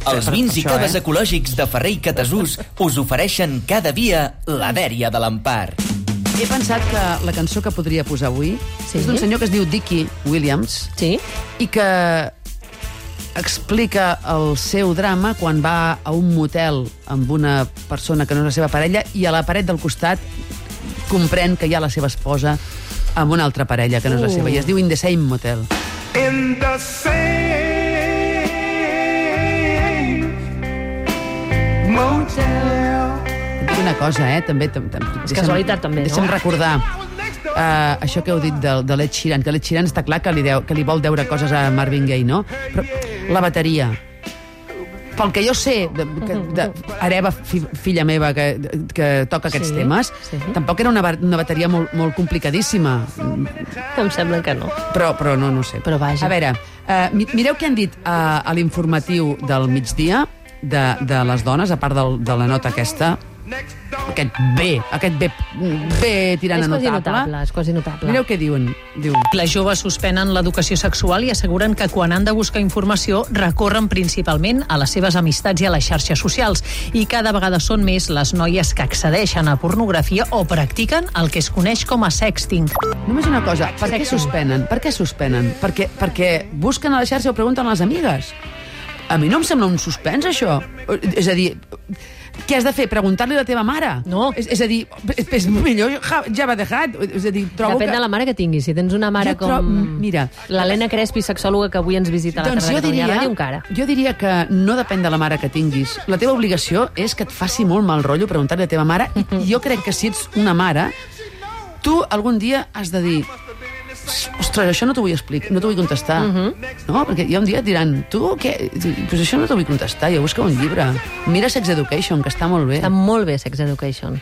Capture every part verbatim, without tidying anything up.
Els vins i cades ecològics de Ferrer i Catasús us ofereixen cada dia la dèria de l'Empar. He pensat que la cançó que podria posar avui sí. és d'un senyor que es diu Dickie Williams sí. i que explica el seu drama quan va a un motel amb una persona que no és la seva parella i a la paret del costat comprèn que hi ha la seva esposa amb una altra parella que no és la seva, i es diu In the Same Motel. In the same motel. Et dic una cosa, eh? També, tam, tam, És casualitat, també, no? Deixa'm recordar uh, això que heu dit de, de l'Ed Sheeran, que l'Ed Sheeran està clar que li, deu, que li vol deure coses a Marvin Gaye, no? Però la bateria... Pel que jo sé, de, que, de Areva, fi, filla meva, que, que toca aquests sí, temes, sí. tampoc era una, una bateria molt, molt complicadíssima. Em sembla que no. Però, però no, no sé. Però vaja. A veure, uh, mireu què han dit uh, a l'informatiu del migdia de, de les dones, a part del, de la nota aquesta, aquest B, aquest B, B tirant és a notable. És quasi notable, és quasi notable. Mireu què diuen. Diu. Les joves suspenen l'educació sexual i asseguren que quan han de buscar informació recorren principalment a les seves amistats i a les xarxes socials. I cada vegada són més les noies que accedeixen a pornografia o practiquen el que es coneix com a sexting. Només una cosa, per què suspenen? Per què suspenen? Perquè, perquè busquen a la xarxa o pregunten a les amigues. A mi no em sembla un suspens, això. És a dir... Què has de fer? Preguntar-li a la teva mare? No. És, és a dir, és millor ja, ja va deixat. És a dir, trobo Depèn que... de la mare que tinguis. Si tens una mare jo trobo... com... Mira... l'Helena Crespi, sexòloga, que avui ens visita a la doncs tarda de Catalunya Ràdio, encara. Jo diria que no depèn de la mare que tinguis. La teva obligació és que et faci molt mal rotllo preguntar-li a la teva mare, i jo crec que si ets una mare, tu algun dia has de dir... Ostres, això no t'ho vull explicar, no t'ho vull contestar. Uh -huh. No? Perquè hi ha un dia et diran, tu què? Pues això no t'ho vull contestar, jo busca un llibre. Mira Sex Education, que està molt bé. Està molt bé, Sex Education.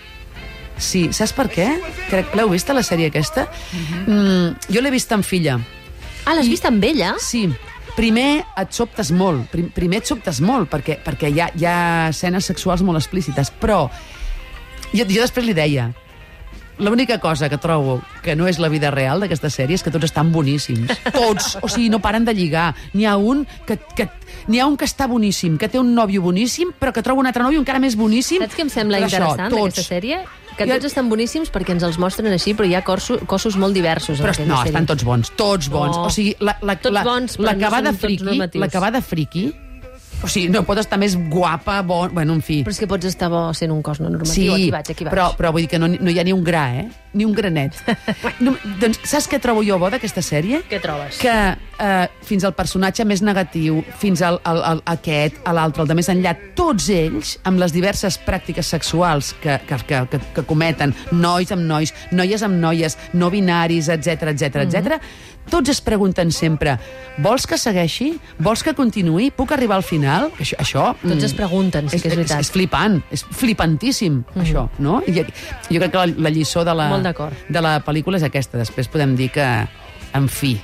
Sí, saps per què? Crec, l'heu vist, la sèrie aquesta? Uh -huh. mm, jo l'he vist amb filla. Ah, l'has vist amb ella? Sí. Primer et sobtes molt, prim, primer et sobtes molt, perquè, perquè hi ha, hi ha escenes sexuals molt explícites, però jo, jo després li deia... L'única cosa que trobo que no és la vida real d'aquesta sèrie és que tots estan boníssims. Tots. O sigui, no paren de lligar. N'hi ha un que, que, n'hi ha un que està boníssim, que té un nòvio boníssim, però que troba un altre nòvio encara més boníssim. Saps què em sembla interessant d'aquesta sèrie? Que tots estan boníssims perquè ens els mostren així, però hi ha cossos, cossos molt diversos. Però en no, sèrie. estan tots bons. Tots bons. No. O sigui, la, la, tots la, bons, la, però que va no de són tots friqui, normatius. la que va de friqui, o sigui, no pot estar més guapa, bon... Bueno, en fi. Però és que pots estar bo sent un cos no normatiu. Sí, aquí vaig, aquí vaig. Però, però vull dir que no, no hi ha ni un gra, eh? Ni un granet. No, doncs, saps què trobo jo bo d'aquesta sèrie? Què trobes? Que eh, fins al personatge més negatiu, fins al, al, al aquest, a l'altre, el de més enllà, tots ells, amb les diverses pràctiques sexuals que, que, que, que, que cometen, nois amb nois, noies amb noies, no binaris, etc etc etc, tots es pregunten sempre, vols que segueixi? Vols que continuï? Puc arribar al final? Això, això Tots es pregunten, sí és, que és veritat. És, és flipant, és flipantíssim, mm. això, no? I, jo crec que la, la lliçó de la, Molt d'acord. de la pel·lícula és aquesta. Després podem dir que, en fi,